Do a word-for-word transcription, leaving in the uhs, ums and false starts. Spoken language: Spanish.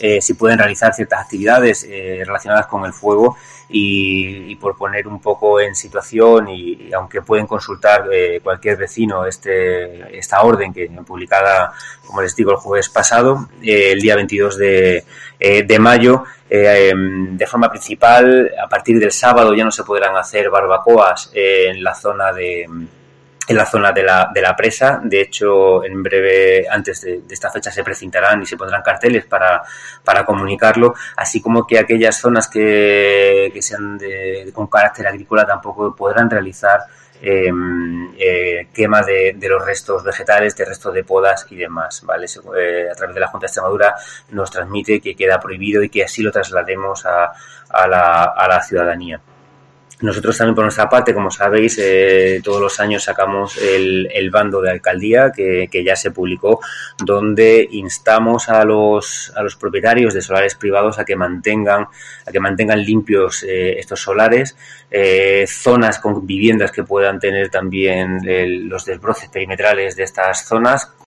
eh, si pueden realizar ciertas actividades eh, relacionadas con el fuego. Y, y por poner un poco en situación, y, y aunque pueden consultar eh, cualquier vecino este esta orden que publicada, como les digo, el jueves pasado, eh, el día veintidós de, eh, de mayo, eh, de forma principal, a partir del sábado ya no se podrán hacer barbacoas eh, en la zona de en la zona de la, de la presa. De hecho, en breve, antes de, de esta fecha, se precintarán y se pondrán carteles para, para comunicarlo, así como que aquellas zonas que, que sean de, de, con carácter agrícola tampoco podrán realizar eh, eh, quema de, de los restos vegetales, de restos de podas y demás, ¿vale? Eh, a través de la Junta de Extremadura nos transmite que queda prohibido y que así lo traslademos a, a, la, a la ciudadanía. Nosotros también, por nuestra parte, como sabéis, eh, todos los años sacamos el, el bando de alcaldía que, que ya se publicó, donde instamos a los a los propietarios de solares privados a que mantengan a que mantengan limpios eh, estos solares, eh, zonas con viviendas que puedan tener también el, los desbroces perimetrales de estas zonas,